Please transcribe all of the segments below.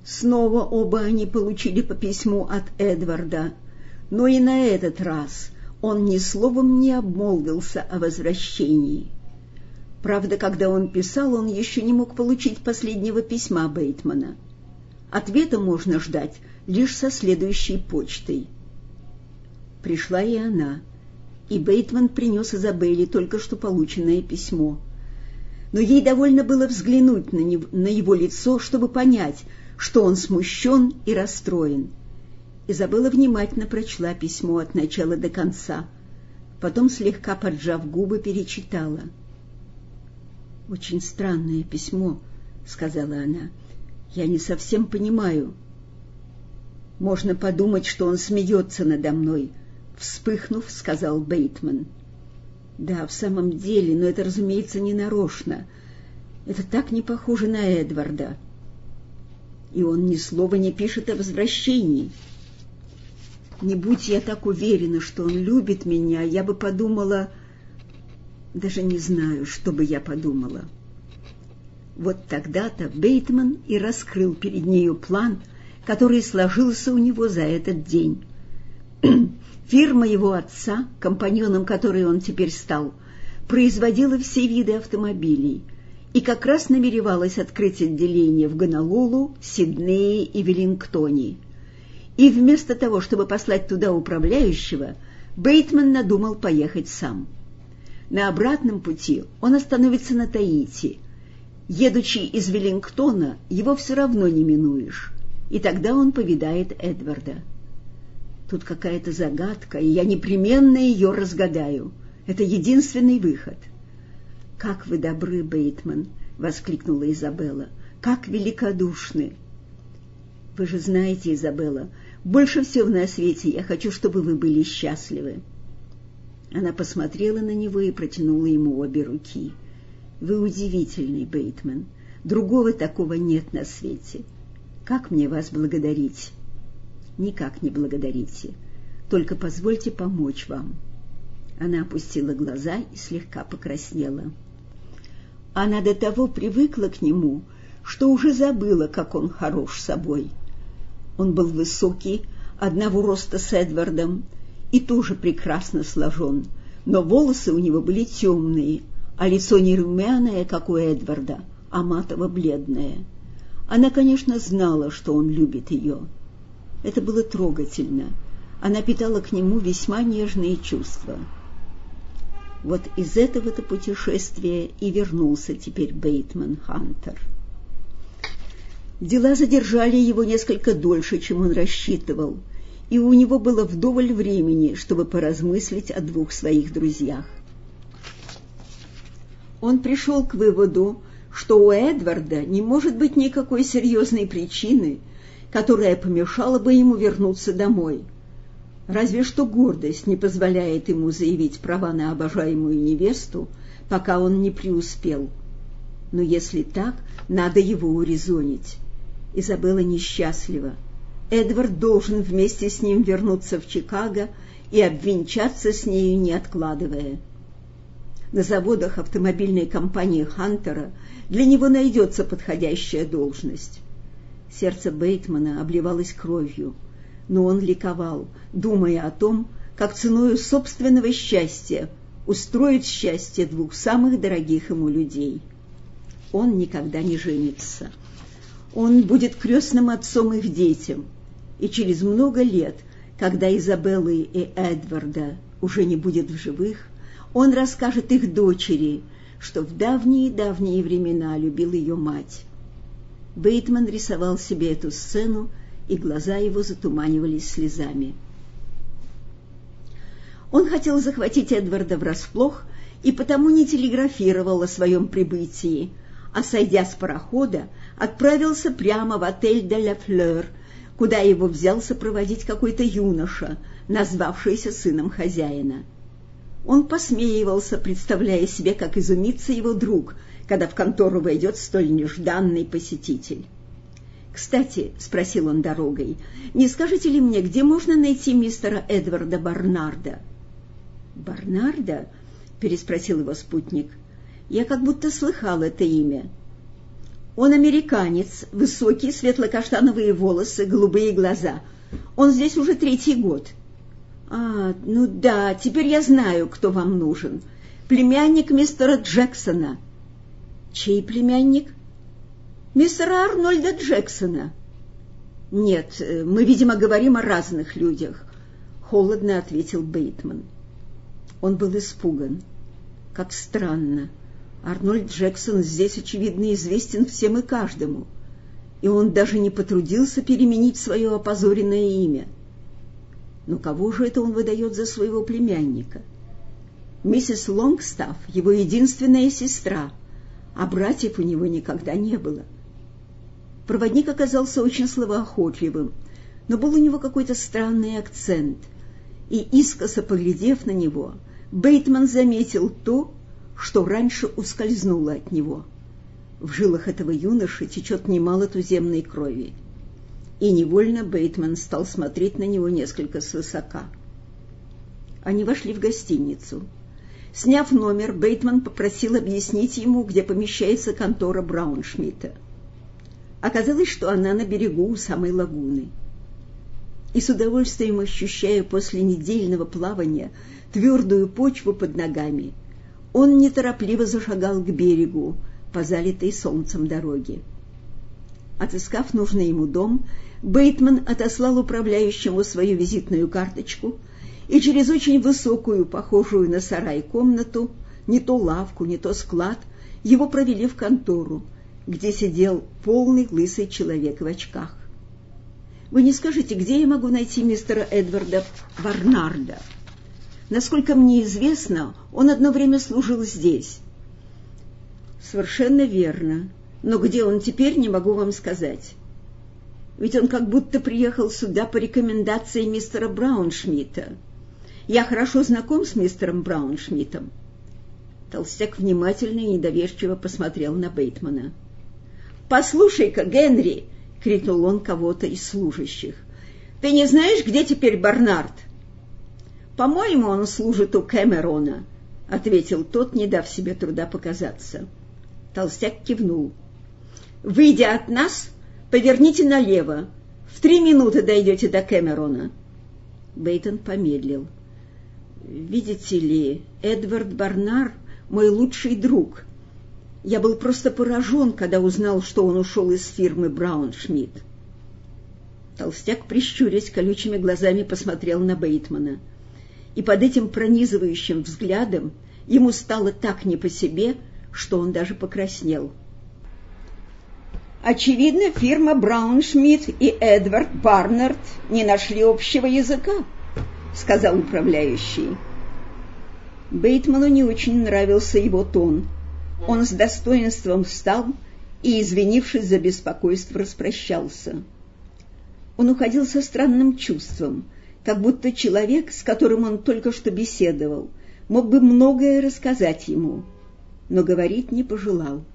Снова оба они получили по письму от Эдварда, но и на этот раз он ни словом не обмолвился о возвращении. Правда, когда он писал, он еще не мог получить последнего письма Бейтмана. Ответа можно ждать лишь со следующей почтой. Пришла и она, и Бейтман принес Изабелле только что полученное письмо. Но ей довольно было взглянуть на его лицо, чтобы понять, что он смущен и расстроен. Изабелла внимательно прочла письмо от начала до конца, потом, слегка поджав губы, перечитала. «Очень странное письмо», — сказала она. «Я не совсем понимаю». «Можно подумать, что он смеется надо мной», — вспыхнув, сказал Бейтман. «Да, в самом деле, но это, разумеется, не нарочно. Это так не похоже на Эдварда. И он ни слова не пишет о возвращении. Не будь я так уверена, что он любит меня, я бы подумала... Даже не знаю, что бы я подумала». Вот тогда-то Бейтман и раскрыл перед нею план, который сложился у него за этот день. Фирма его отца, компаньоном которой он теперь стал, производила все виды автомобилей и как раз намеревалась открыть отделение в Гонолулу, Сиднее и Веллингтоне. И вместо того, чтобы послать туда управляющего, Бейтман надумал поехать сам. На обратном пути он остановится на Таити. Едучи из Веллингтона, его все равно не минуешь, и тогда он повидает Эдварда. Тут какая-то загадка, и я непременно ее разгадаю. Это единственный выход. «Как вы добры, Бейтман!» — воскликнула Изабелла. «Как великодушны!» «Вы же знаете, Изабелла, больше всего на свете я хочу, чтобы вы были счастливы». Она посмотрела на него и протянула ему обе руки. «Вы удивительный, Бейтман. Другого такого нет на свете. Как мне вас благодарить?» «Никак не благодарите. Только позвольте помочь вам». Она опустила глаза и слегка покраснела. Она до того привыкла к нему, что уже забыла, как он хорош собой. Он был высокий, одного роста с Эдвардом, и тоже прекрасно сложен, но волосы у него были темные, а лицо не румяное, как у Эдварда, а матово-бледное. Она, конечно, знала, что он любит ее. Это было трогательно. Она питала к нему весьма нежные чувства. Вот из этого-то путешествия и вернулся теперь Бейтман Хантер. Дела задержали его несколько дольше, чем он рассчитывал, и у него было вдоволь времени, чтобы поразмыслить о двух своих друзьях. Он пришел к выводу, что у Эдварда не может быть никакой серьезной причины, которая помешала бы ему вернуться домой. Разве что гордость не позволяет ему заявить права на обожаемую невесту, пока он не преуспел. Но если так, надо его урезонить. Изабелла несчастлива. Эдвард должен вместе с ним вернуться в Чикаго и обвенчаться с нею, не откладывая. На заводах автомобильной компании Хантера для него найдется подходящая должность. Сердце Бейтмана обливалось кровью, но он ликовал, думая о том, как ценою собственного счастья устроить счастье двух самых дорогих ему людей. Он никогда не женится. Он будет крестным отцом их детям, и через много лет, когда Изабеллы и Эдварда уже не будет в живых, он расскажет их дочери, что в давние-давние времена любил ее мать. Бейтман рисовал себе эту сцену, и глаза его затуманивались слезами. Он хотел захватить Эдварда врасплох и потому не телеграфировал о своем прибытии, а, сойдя с парохода, отправился прямо в отель «Де ла Флёр», куда его взялся проводить какой-то юноша, назвавшийся сыном хозяина. Он посмеивался, представляя себе, как изумится его друг, когда в контору войдет столь нежданный посетитель. «Кстати, — спросил он дорогой, — не скажете ли мне, где можно найти мистера Эдварда Барнарда?» «Барнарда?» — переспросил его спутник. «Я как будто слыхал это имя». Он американец, высокие, светло-каштановые волосы, голубые глаза. Он здесь уже 3-й год. Ну да, теперь я знаю, кто вам нужен. Племянник мистера Джексона. Чей племянник? Мистера Арнольда Джексона. Нет, мы, видимо, говорим о разных людях, холодно ответил Бейтман. Он был испуган. Как странно. Арнольд Джексон здесь, очевидно, известен всем и каждому, и он даже не потрудился переменить свое опозоренное имя. Но кого же это он выдает за своего племянника? Миссис Лонгстафф — его единственная сестра, а братьев у него никогда не было. Проводник оказался очень словоохотливым, но был у него какой-то странный акцент, и, искоса поглядев на него, Бейтман заметил то, что раньше ускользнуло от него. В жилах этого юноши течет немало туземной крови. И невольно Бейтман стал смотреть на него несколько свысока. Они вошли в гостиницу. Сняв номер, Бейтман попросил объяснить ему, где помещается контора Брауншмидта. Оказалось, что она на берегу у самой лагуны. И с удовольствием ощущая после недельного плавания твердую почву под ногами, он неторопливо зашагал к берегу по залитой солнцем дороге. Отыскав нужный ему дом, Бейтман отослал управляющему свою визитную карточку, и через очень высокую, похожую на сарай комнату, не то лавку, не то склад, его провели в контору, где сидел полный лысый человек в очках. «Вы не скажете, где я могу найти мистера Эдварда Барнарда? Насколько мне известно, он одно время служил здесь». «Совершенно верно. Но где он теперь, не могу вам сказать. Ведь он как будто приехал сюда по рекомендации мистера Брауншмидта. Я хорошо знаком с мистером Брауншмидтом». Толстяк внимательно и недоверчиво посмотрел на Бейтмана. «Послушай-ка, Генри!» — крикнул он кого-то из служащих. «Ты не знаешь, где теперь Барнард?» «По-моему, он служит у Кэмерона», — ответил тот, не дав себе труда показаться. Толстяк кивнул. «Выйдя от нас, поверните налево. В 3 минуты дойдете до Кэмерона». Бейтон помедлил. «Видите ли, Эдвард Барнар — мой лучший друг. Я был просто поражен, когда узнал, что он ушел из фирмы Брауншмидт». Толстяк, прищурясь колючими глазами, посмотрел на Бейтмана. И под этим пронизывающим взглядом ему стало так не по себе, что он даже покраснел. «Очевидно, фирма Брауншмидт и Эдвард Барнард не нашли общего языка», — сказал управляющий. Бейтману не очень нравился его тон. Он с достоинством встал и, извинившись за беспокойство, распрощался. Он уходил со странным чувством, как будто человек, с которым он только что беседовал, мог бы многое рассказать ему, но говорить не пожелал.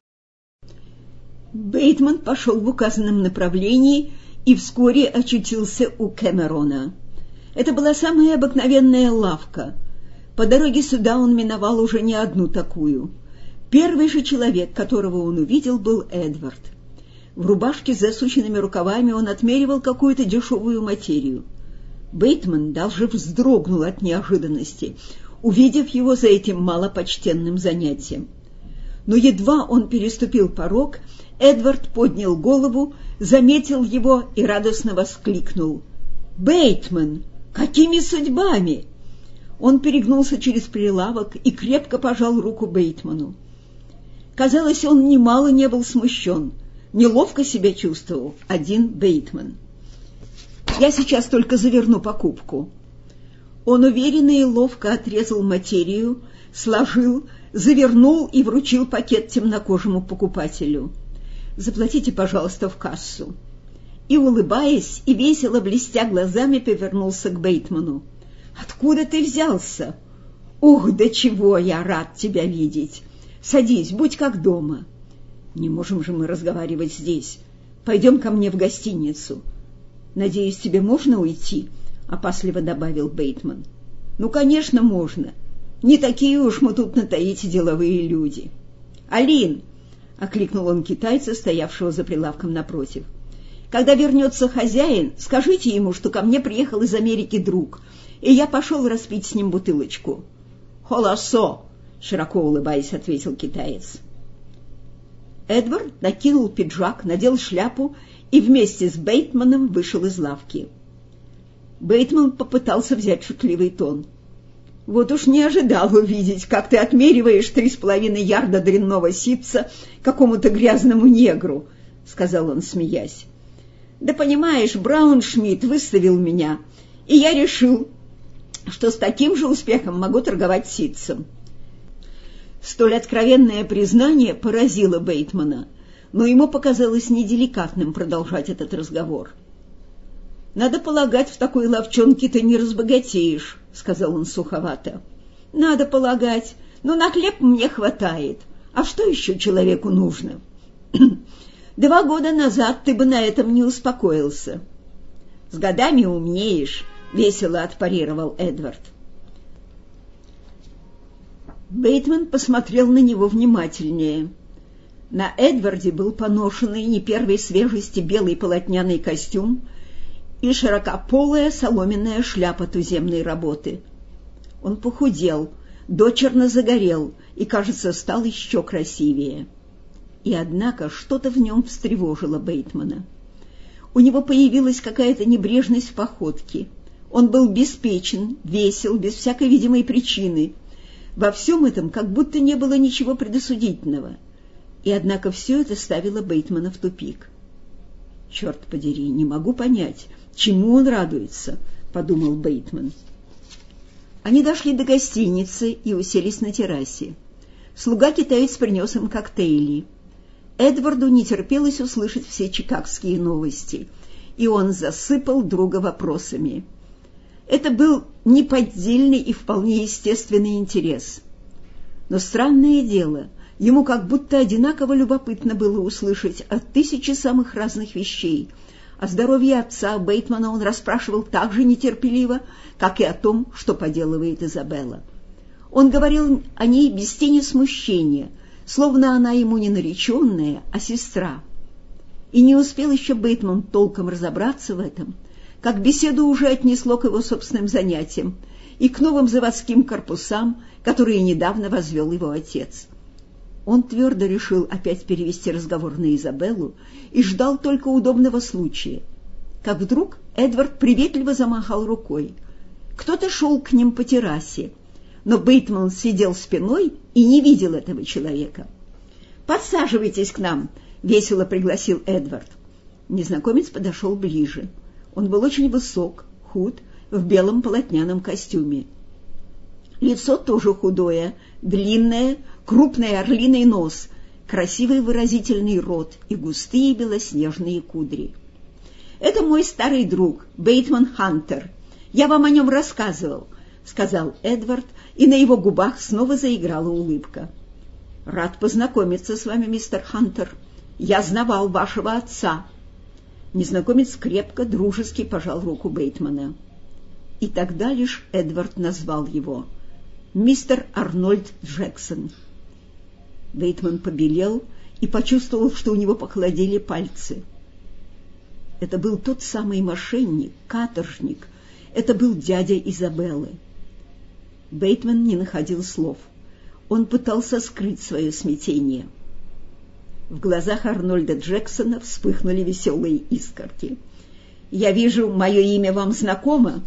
Бейтман пошел в указанном направлении и вскоре очутился у Кэмерона. Это была самая обыкновенная лавка. По дороге сюда он миновал уже не одну такую. Первый же человек, которого он увидел, был Эдвард. В рубашке с засученными рукавами он отмеривал какую-то дешевую материю. Бейтман даже вздрогнул от неожиданности, увидев его за этим малопочтенным занятием. Но едва он переступил порог, Эдвард поднял голову, заметил его и радостно воскликнул: «Бейтман, какими судьбами?» Он перегнулся через прилавок и крепко пожал руку Бейтману. Казалось, он немало не был смущен, неловко себя чувствовал один Бейтман. «Я сейчас только заверну покупку». Он уверенно и ловко отрезал материю, сложил, завернул и вручил пакет темнокожему покупателю. «Заплатите, пожалуйста, в кассу». И, улыбаясь и весело блестя глазами, повернулся к Бейтману. «Откуда ты взялся? Ух, до чего я рад тебя видеть! Садись, будь как дома». «Не можем же мы разговаривать здесь. Пойдем ко мне в гостиницу». «Надеюсь, тебе можно уйти?» — опасливо добавил Бейтман. «Ну, конечно, можно. Не такие уж мы тут на Таити деловые люди. Алин, — окликнул он китайца, стоявшего за прилавком напротив. «Когда вернется хозяин, скажите ему, что ко мне приехал из Америки друг, и я пошел распить с ним бутылочку». «Холосо!» — широко улыбаясь, ответил китаец. Эдвард накинул пиджак, надел шляпу и вместе с Бейтманом вышел из лавки. Бейтман попытался взять шутливый тон. «Вот уж не ожидал увидеть, как ты отмериваешь 3,5 ярда дрянного ситца какому-то грязному негру», — сказал он, смеясь. «Да понимаешь, Брауншмидт выставил меня, и я решил, что с таким же успехом могу торговать ситцем». Столь откровенное признание поразило Бейтмана, но ему показалось неделикатным продолжать этот разговор. «Надо полагать, в такой ловчонке ты не разбогатеешь», — сказал он суховато. «Надо полагать, но на хлеб мне хватает. А что еще человеку нужно? 2 года назад ты бы на этом не успокоился». «С годами умнеешь», — весело отпарировал Эдвард. Бейтман посмотрел на него внимательнее. На Эдварде был поношенный не первой свежести белый полотняный костюм и широкополая соломенная шляпа туземной работы. Он похудел, дочерно загорел и, кажется, стал еще красивее. И однако что-то в нем встревожило Бейтмана. У него появилась какая-то небрежность в походке. Он был беспечен, весел, без всякой видимой причины. Во всем этом как будто не было ничего предосудительного. И однако все это ставило Бейтмана в тупик. «Черт подери, не могу понять, чему он радуется», — подумал Бейтман. Они дошли до гостиницы и уселись на террасе. Слуга-китаец принес им коктейли. Эдварду не терпелось услышать все чикагские новости, и он засыпал друга вопросами. Это был неподдельный и вполне естественный интерес. Но странное дело, ему как будто одинаково любопытно было услышать о 1000 самых разных вещей. О здоровье отца Бейтмана он расспрашивал так же нетерпеливо, как и о том, что поделывает Изабелла. Он говорил о ней без тени смущения, словно она ему не нареченная, а сестра. И не успел еще Бейтман толком разобраться в этом, как беседу уже отнесло к его собственным занятиям и к новым заводским корпусам, которые недавно возвел его отец. Он твердо решил опять перевести разговор на Изабеллу и ждал только удобного случая. Как вдруг Эдвард приветливо замахал рукой. Кто-то шел к ним по террасе, но Бейтман сидел спиной и не видел этого человека. «Подсаживайтесь к нам», — весело пригласил Эдвард. Незнакомец подошел ближе. Он был очень высок, худ, в белом полотняном костюме. Лицо тоже худое, длинное, крупный орлиный нос, красивый выразительный рот и густые белоснежные кудри. «Это мой старый друг, Бейтман Хантер. Я вам о нем рассказывал», — сказал Эдвард, и на его губах снова заиграла улыбка. «Рад познакомиться с вами, мистер Хантер. Я знавал вашего отца». Незнакомец крепко, дружески пожал руку Бейтмана. И тогда лишь Эдвард назвал его мистер Арнольд Джексон. Бейтман побелел и почувствовал, что у него похолодели пальцы. Это был тот самый мошенник, каторжник. Это был дядя Изабеллы. Бейтман не находил слов. Он пытался скрыть свое смятение. В глазах Арнольда Джексона вспыхнули веселые искорки. «Я вижу, мое имя вам знакомо?»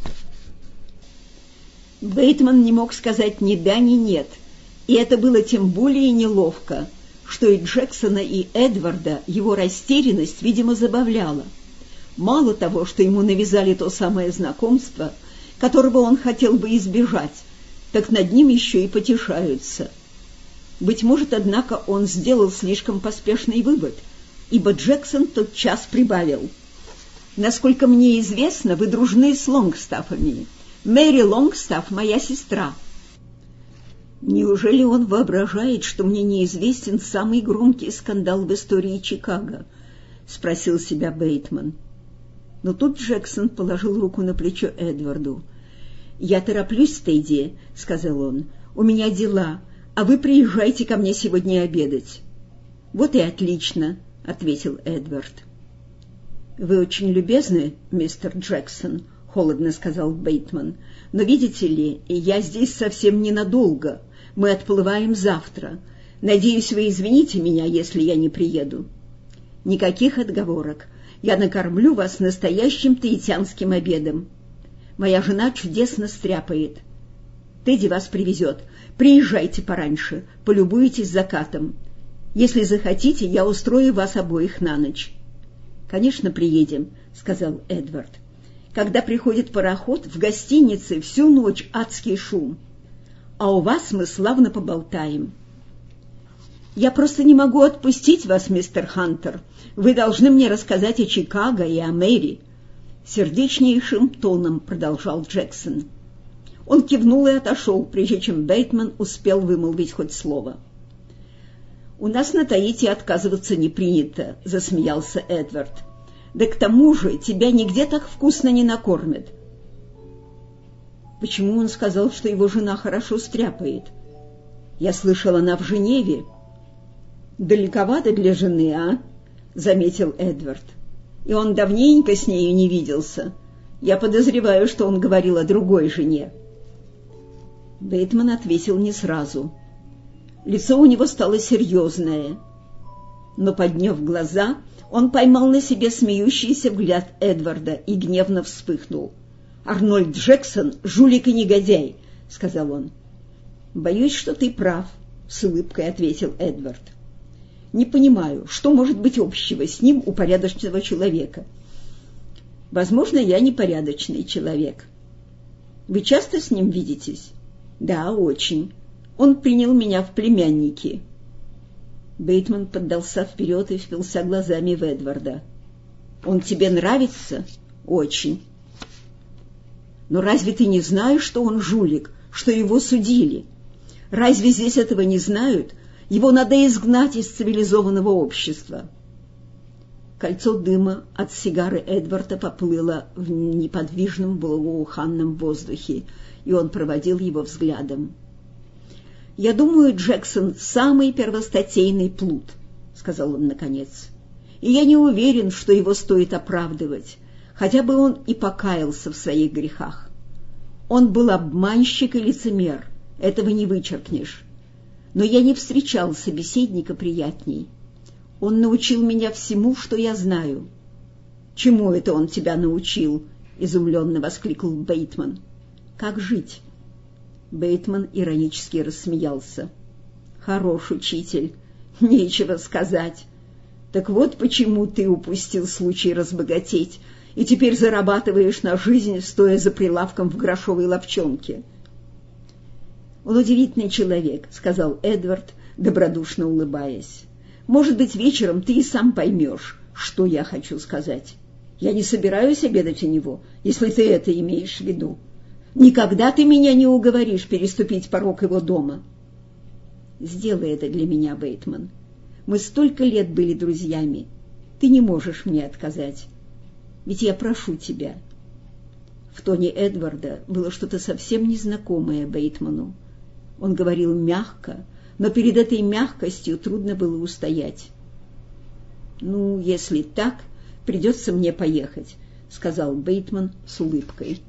Бейтман не мог сказать ни да, ни нет, и это было тем более неловко, что и Джексона, и Эдварда его растерянность, видимо, забавляла. Мало того, что ему навязали то самое знакомство, которого он хотел бы избежать, так над ним еще и потешаются. Быть может, однако, он сделал слишком поспешный вывод, ибо Джексон тотчас прибавил. «Насколько мне известно, вы дружны с Лонгстаффами. Мэри Лонгстафф — моя сестра». Неужели он воображает, что мне неизвестен самый громкий скандал в истории Чикаго? — спросил себя Бейтман. Но тут Джексон положил руку на плечо Эдварду. «Я тороплюсь, Тедди», — сказал он. «У меня дела, а вы приезжайте ко мне сегодня обедать». «Вот и отлично», — ответил Эдвард. «Вы очень любезны, мистер Джексон», — холодно сказал Бейтман. «Но видите ли, я здесь совсем ненадолго. Мы отплываем завтра. Надеюсь, вы извините меня, если я не приеду». «Никаких отговорок. Я накормлю вас настоящим таитянским обедом. Моя жена чудесно стряпает. Тедди вас привезет. Приезжайте пораньше, полюбуйтесь закатом. Если захотите, я устрою вас обоих на ночь». «Конечно, приедем», — сказал Эдвард. «Когда приходит пароход, в гостинице всю ночь адский шум. А у вас мы славно поболтаем». «Я просто не могу отпустить вас, мистер Хантер. Вы должны мне рассказать о Чикаго и о Мэри», — сердечнейшим тоном продолжал Джексон. Он кивнул и отошел, прежде чем Бейтман успел вымолвить хоть слово. «У нас на Таити отказываться не принято», — засмеялся Эдвард. «Да к тому же тебя нигде так вкусно не накормят». «Почему он сказал, что его жена хорошо стряпает? Я слышал, она в Женеве». «Далековато для жены, а?» — заметил Эдвард. «И он давненько с нею не виделся. Я подозреваю, что он говорил о другой жене». Бейтман ответил не сразу. Лицо у него стало серьезное, но, подняв глаза, он поймал на себе смеющийся взгляд Эдварда и гневно вспыхнул. «Арнольд Джексон — жулик и негодяй», — сказал он. «Боюсь, что ты прав», — с улыбкой ответил Эдвард. «Не понимаю, что может быть общего с ним у порядочного человека». «Возможно, я непорядочный человек». «Вы часто с ним видитесь?» «Да, очень. Он принял меня в племянники». Бейтман поддался вперед и впился глазами в Эдварда. «Он тебе нравится?» «Очень». «Но разве ты не знаешь, что он жулик, что его судили? Разве здесь этого не знают? Его надо изгнать из цивилизованного общества». Кольцо дыма от сигары Эдварда поплыло в неподвижном благоуханном воздухе, и он проводил его взглядом. «Я думаю, Джексон — самый первостатейный плут», — сказал он наконец. «И я не уверен, что его стоит оправдывать, хотя бы он и покаялся в своих грехах. Он был обманщик и лицемер, этого не вычеркнешь. Но я не встречал собеседника приятней. Он научил меня всему, что я знаю». «Чему это он тебя научил?» — изумленно воскликнул Бейтман. «Как жить?» Бейтман иронически рассмеялся. «Хорош учитель, нечего сказать. Так вот почему ты упустил случай разбогатеть и теперь зарабатываешь на жизнь, стоя за прилавком в грошовой лавчонке». «Он удивительный человек», — сказал Эдвард, добродушно улыбаясь. «Может быть, вечером ты и сам поймешь, что я хочу сказать. Я не собираюсь обедать у него, если ты это имеешь в виду. Никогда ты меня не уговоришь переступить порог его дома». «Сделай это для меня, Бейтман. Мы столько лет были друзьями. Ты не можешь мне отказать. Ведь я прошу тебя». В тоне Эдварда было что-то совсем незнакомое Бейтману. Он говорил мягко, но перед этой мягкостью трудно было устоять. «Ну, если так, придется мне поехать», — сказал Бейтман с улыбкой.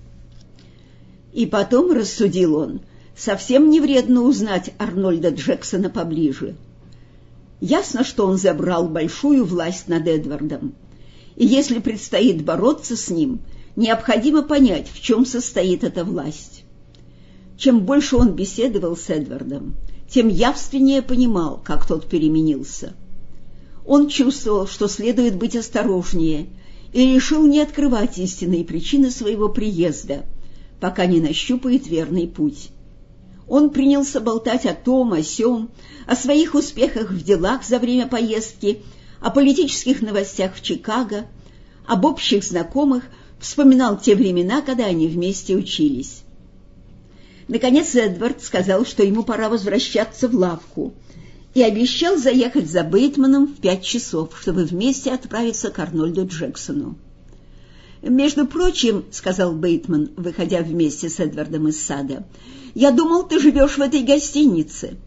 И потом, рассудил он, совсем не вредно узнать Арнольда Джексона поближе. Ясно, что он забрал большую власть над Эдвардом, и если предстоит бороться с ним, необходимо понять, в чем состоит эта власть. Чем больше он беседовал с Эдвардом, тем явственнее понимал, как тот переменился. Он чувствовал, что следует быть осторожнее, и решил не открывать истинные причины своего приезда, пока не нащупает верный путь. Он принялся болтать о том, о сём, о своих успехах в делах за время поездки, о политических новостях в Чикаго, об общих знакомых, вспоминал те времена, когда они вместе учились. Наконец Эдвард сказал, что ему пора возвращаться в лавку, и обещал заехать за Бейтманом в 5 часов, чтобы вместе отправиться к Арнольду Джексону. «Между прочим, — сказал Бейтман, выходя вместе с Эдвардом из сада, — я думал, ты живешь в этой гостинице.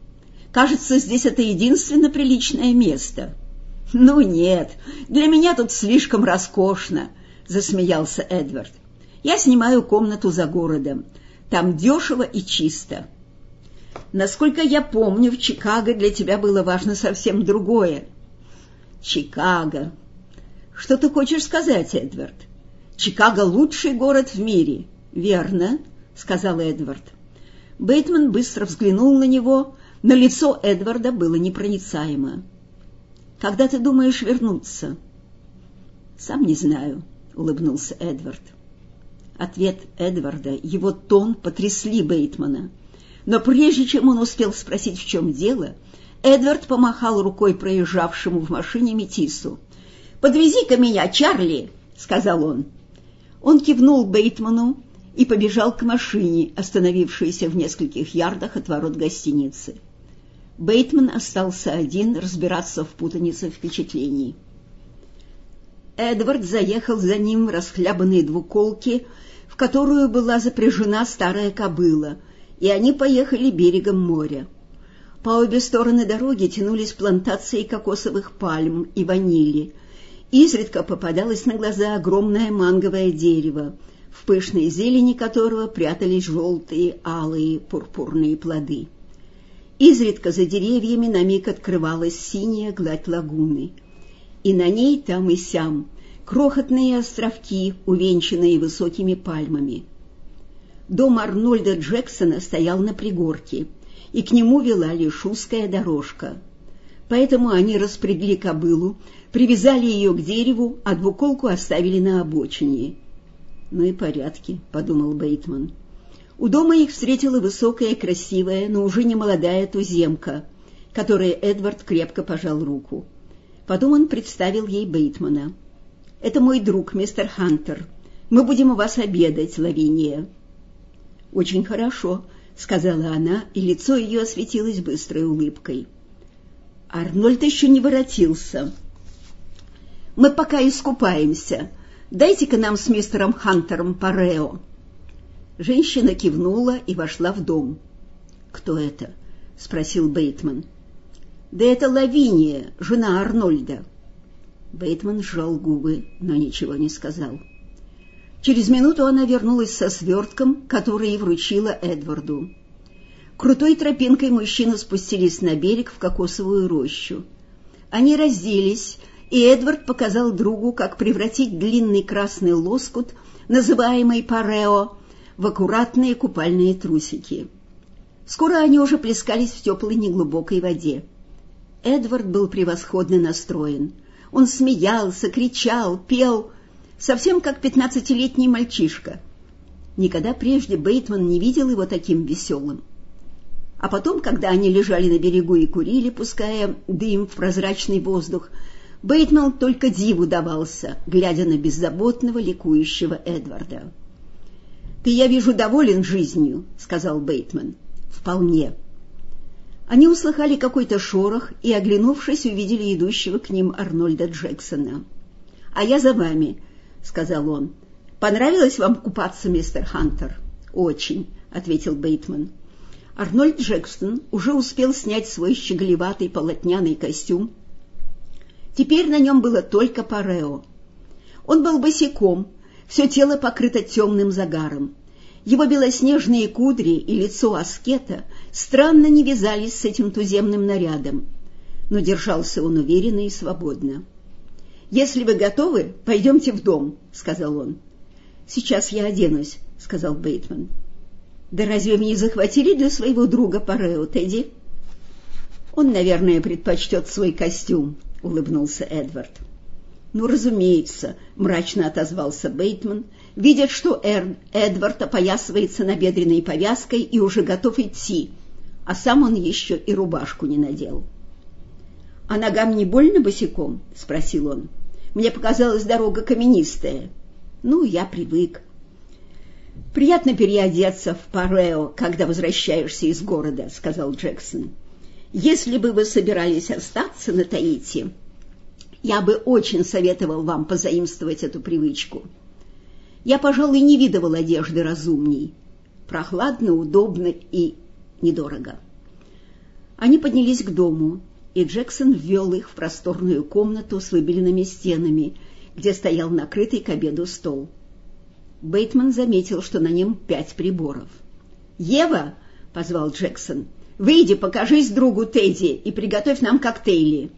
Кажется, здесь это единственно приличное место». «Ну нет, для меня тут слишком роскошно», — засмеялся Эдвард. «Я снимаю комнату за городом. Там дешево и чисто». «Насколько я помню, в Чикаго для тебя было важно совсем другое». «Чикаго. Что ты хочешь сказать, Эдвард? Чикаго — лучший город в мире». «Верно», — сказал Эдвард. Бейтман быстро взглянул на него, но лицо Эдварда было непроницаемо. «Когда ты думаешь вернуться?» «Сам не знаю», — улыбнулся Эдвард. Ответ Эдварда, его тон потрясли Бейтмана. Но прежде чем он успел спросить, в чем дело, Эдвард помахал рукой проезжавшему в машине метису. «Подвези-ка меня, Чарли!» — сказал он. Он кивнул Бейтману и побежал к машине, остановившейся в нескольких ярдах от ворот гостиницы. Бейтман остался один разбираться в путанице впечатлений. Эдвард заехал за ним в расхлябанной двуколке, в которую была запряжена старая кобыла, и они поехали берегом моря. По обе стороны дороги тянулись плантации кокосовых пальм и ванили. Изредка попадалось на глаза огромное манговое дерево, в пышной зелени которого прятались желтые, алые, пурпурные плоды. Изредка за деревьями на миг открывалась синяя гладь лагуны, и на ней там и сям крохотные островки, увенчанные высокими пальмами. Дом Арнольда Джексона стоял на пригорке, и к нему вела лишь узкая дорожка. Поэтому они распрягли кобылу, привязали ее к дереву, а двуколку оставили на обочине. «Ну и порядки», — подумал Бейтман. У дома их встретила высокая, красивая, но уже не молодая туземка, которой Эдвард крепко пожал руку. Потом он представил ей Бейтмана. «Это мой друг, мистер Хантер. Мы будем у вас обедать, Лавиния». «Очень хорошо», — сказала она, и лицо ее осветилось быстрой улыбкой. «Арнольд еще не воротился. Мы пока искупаемся. Дайте-ка нам с мистером Хантером парео». Женщина кивнула и вошла в дом. «Кто это?» — спросил Бейтман. «Да это Лавиния, жена Арнольда». Бейтман сжал губы, но ничего не сказал. Через минуту она вернулась со свертком, который и вручила Эдварду. Крутой тропинкой мужчины спустились на берег в кокосовую рощу. Они разделись, и Эдвард показал другу, как превратить длинный красный лоскут, называемый парео, в аккуратные купальные трусики. Скоро они уже плескались в теплой неглубокой воде. Эдвард был превосходно настроен. Он смеялся, кричал, пел, совсем как 15-летний мальчишка. Никогда прежде Бейтман не видел его таким веселым. А потом, когда они лежали на берегу и курили, пуская дым в прозрачный воздух, Бейтман только диву давался, глядя на беззаботного, ликующего Эдварда. «Ты, я вижу, доволен жизнью», — сказал Бейтман. «Вполне». Они услыхали какой-то шорох и, оглянувшись, увидели идущего к ним Арнольда Джексона. «А я за вами», — сказал он. «Понравилось вам купаться, мистер Хантер?» «Очень», — ответил Бейтман. Арнольд Джексон уже успел снять свой щеголеватый полотняный костюм. Теперь на нем было только парео. Он был босиком, все тело покрыто темным загаром. Его белоснежные кудри и лицо аскета странно не вязались с этим туземным нарядом, но держался он уверенно и свободно. «Если вы готовы, пойдемте в дом», — сказал он. «Сейчас я оденусь», — сказал Бейтман. «Да разве вы не захватили для своего друга парео, Тедди?» «Он, наверное, предпочтет свой костюм», — улыбнулся Эдвард. «Ну, разумеется», — мрачно отозвался Бейтман, видя, что Эдвард опоясывается набедренной повязкой и уже готов идти, а сам он еще и рубашку не надел. «А ногам не больно босиком?» — спросил он. «Мне показалась дорога каменистая». «Ну, я привык». «Приятно переодеться в парео, когда возвращаешься из города», — сказал Джексон. «Если бы вы собирались остаться на Таити, я бы очень советовал вам позаимствовать эту привычку. Я, пожалуй, не видывал одежды разумней. Прохладно, удобно и недорого». Они поднялись к дому, и Джексон ввел их в просторную комнату с выбеленными стенами, где стоял накрытый к обеду стол. Бейтман заметил, что на нем 5 приборов. «Ева!» — позвал Джексон. «Выйди, покажись другу Тедди и приготовь нам коктейли».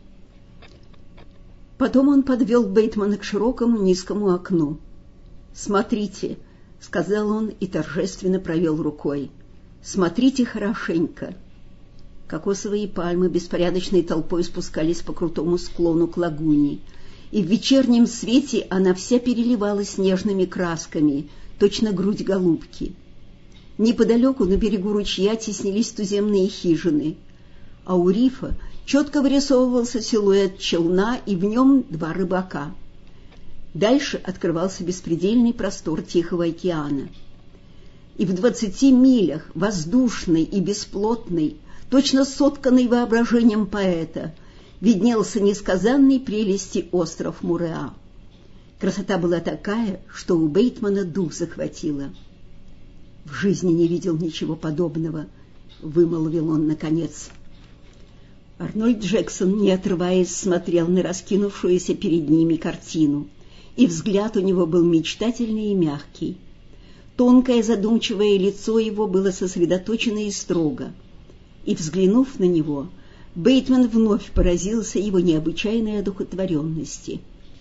Потом он подвел Бейтмана к широкому низкому окну. «Смотрите», — сказал он и торжественно провел рукой. «Смотрите хорошенько». Кокосовые пальмы беспорядочной толпой спускались по крутому склону к лагуне, и в вечернем свете она вся переливалась нежными красками, точно грудь голубки. Неподалеку на берегу ручья теснились туземные хижины, а у рифа четко вырисовывался силуэт челна, и в нем 2 рыбака. Дальше открывался беспредельный простор Тихого океана. И в 20 милях, воздушной и бесплотной, точно сотканный воображением поэта, виднелся несказанной прелести остров Муреа. Красота была такая, что у Бейтмана дух захватило. «В жизни не видел ничего подобного», — вымолвил он наконец. Арнольд Джексон, не отрываясь, смотрел на раскинувшуюся перед ними картину, и взгляд у него был мечтательный и мягкий. Тонкое задумчивое лицо его было сосредоточено и строго, и, взглянув на него, Бейтман вновь поразился его необычайной одухотворенности.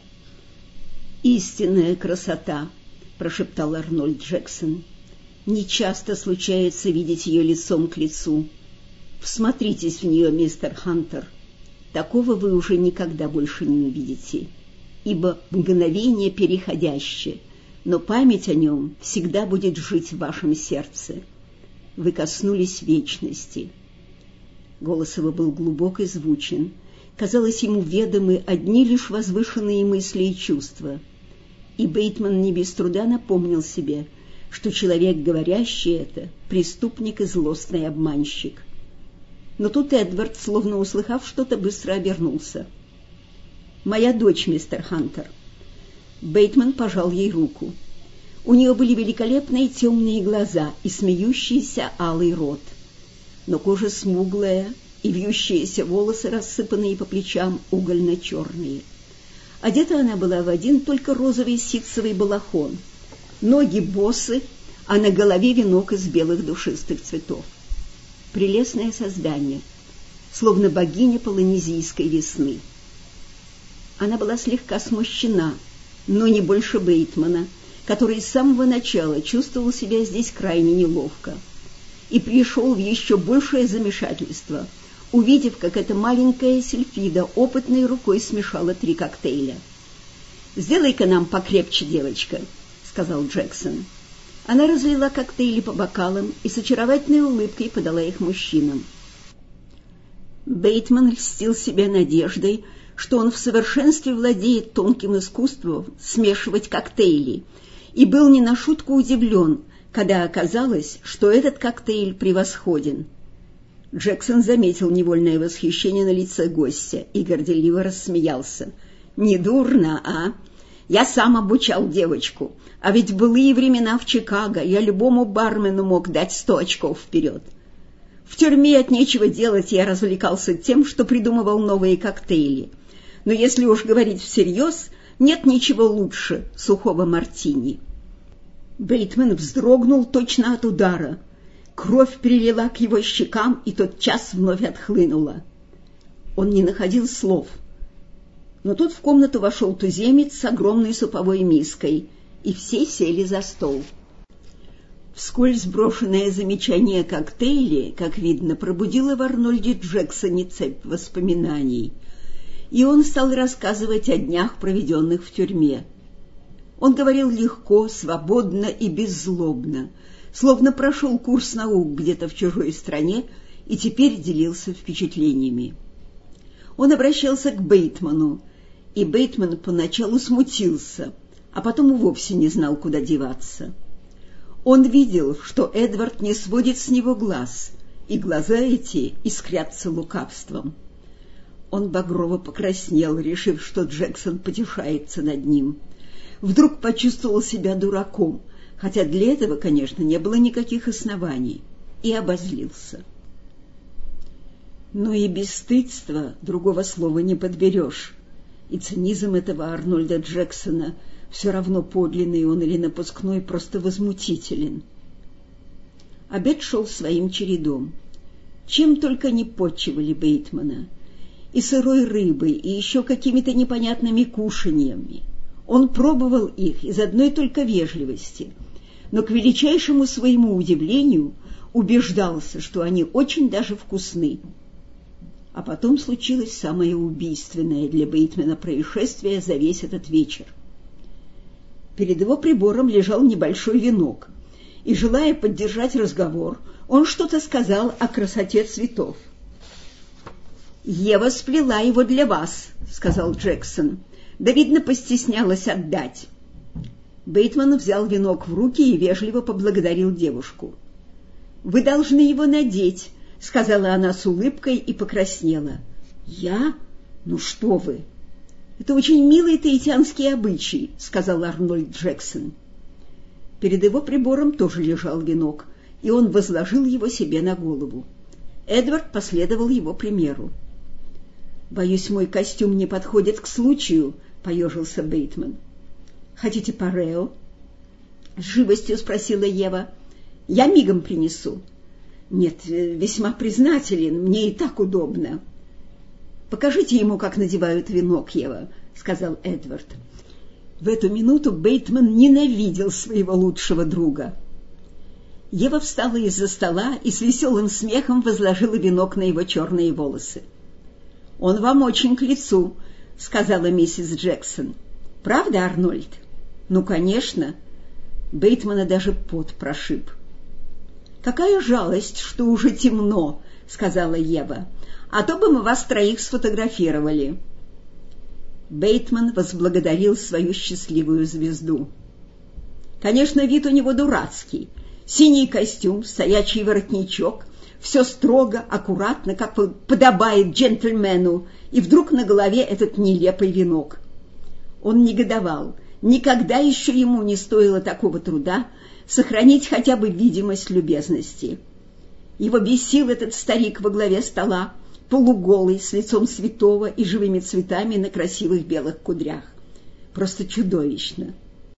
«Истинная красота», — прошептал Арнольд Джексон. «Нечасто случается видеть ее лицом к лицу. Всмотритесь в нее, мистер Хантер. Такого вы уже никогда больше не увидите, ибо мгновение переходящее, но память о нем всегда будет жить в вашем сердце. Вы коснулись вечности». Голос его был глубок и звучен. Казалось, ему ведомы одни лишь возвышенные мысли и чувства. И Бейтман не без труда напомнил себе, что человек, говорящий это, преступник и злостный обманщик. Но тут Эдвард, словно услыхав что-то, быстро обернулся. «Моя дочь, мистер Хантер». Бейтман пожал ей руку. У нее были великолепные темные глаза и смеющийся алый рот. Но кожа смуглая, и вьющиеся волосы, рассыпанные по плечам, угольно-черные. Одета она была в один только розовый ситцевый балахон, ноги босы, а на голове венок из белых душистых цветов. Прелестное создание, словно богиня полинезийской весны. Она была слегка смущена, но не больше Бейтмана, который с самого начала чувствовал себя здесь крайне неловко, и пришел в еще большее замешательство, увидев, как эта маленькая Сильфида опытной рукой смешала 3 коктейля. «Сделай-ка нам покрепче, девочка», — сказал Джексон. Она разлила коктейли по бокалам и с очаровательной улыбкой подала их мужчинам. Бейтман льстил себя надеждой, что он в совершенстве владеет тонким искусством смешивать коктейли, и был не на шутку удивлен, когда оказалось, что этот коктейль превосходен. Джексон заметил невольное восхищение на лице гостя и горделиво рассмеялся. «Недурно, а? Я сам обучал девочку, а ведь в былые времена в Чикаго я любому бармену мог дать 100 очков вперед. В тюрьме от нечего делать я развлекался тем, что придумывал новые коктейли. Но если уж говорить всерьез, нет ничего лучше сухого мартини». Бейтман вздрогнул точно от удара. Кровь перелила к его щекам и тотчас вновь отхлынула. Он не находил слов. Но тут в комнату вошел туземец с огромной суповой миской, и все сели за стол. Вскользь брошенное замечание коктейли, как видно, пробудило в Арнольде Джексоне цепь воспоминаний, и он стал рассказывать о днях, проведенных в тюрьме. Он говорил легко, свободно и беззлобно, словно прошел курс наук где-то в чужой стране и теперь делился впечатлениями. Он обращался к Бейтману, и Бейтман поначалу смутился, а потом и вовсе не знал, куда деваться. Он видел, что Эдвард не сводит с него глаз, и глаза эти искрятся лукавством. Он багрово покраснел, решив, что Джексон потешается над ним. Вдруг почувствовал себя дураком, хотя для этого, конечно, не было никаких оснований, и обозлился. Но и бесстыдство, другого слова не подберешь. И цинизм этого Арнольда Джексона, все равно подлинный он или напускной, просто возмутителен. Обед шел своим чередом. Чем только не подчивали Бейтмана. И сырой рыбой, и еще какими-то непонятными кушаньями. Он пробовал их из одной только вежливости, но к величайшему своему удивлению убеждался, что они очень даже вкусны. А потом случилось самое убийственное для Бейтмана происшествие за весь этот вечер. Перед его прибором лежал небольшой венок, и, желая поддержать разговор, он что-то сказал о красоте цветов. «Ева сплела его для вас», — сказал Джексон. «Да, видно, постеснялась отдать». Бейтман взял венок в руки и вежливо поблагодарил девушку. «Вы должны его надеть», — сказала она с улыбкой и покраснела. «Я? Ну что вы!» «Это очень милый таитянский обычай», — сказал Арнольд Джексон. Перед его прибором тоже лежал венок, и он возложил его себе на голову. Эдвард последовал его примеру. «Боюсь, мой костюм не подходит к случаю», — поежился Бейтман. «Хотите парео?» — с живостью спросила Ева. «Я мигом принесу». «Нет, весьма признателен, мне и так удобно». «Покажите ему, как надевают венок, Ева», — сказал Эдвард. В эту минуту Бейтман ненавидел своего лучшего друга. Ева встала из-за стола и с веселым смехом возложила венок на его черные волосы. «Он вам очень к лицу», — сказала миссис Джексон. «Правда, Арнольд?» «Ну, конечно». Бейтмана даже пот прошиб. «Какая жалость, что уже темно», — сказала Ева. «А то бы мы вас троих сфотографировали». Бейтман возблагодарил свою счастливую звезду. Конечно, вид у него дурацкий. Синий костюм, стоячий воротничок, все строго, аккуратно, как подобает джентльмену, и вдруг на голове этот нелепый венок. Он негодовал. Никогда еще ему не стоило такого труда сохранить хотя бы видимость любезности. Его бесил этот старик во главе стола, полуголый, с лицом святого и живыми цветами на красивых белых кудрях. Просто чудовищно.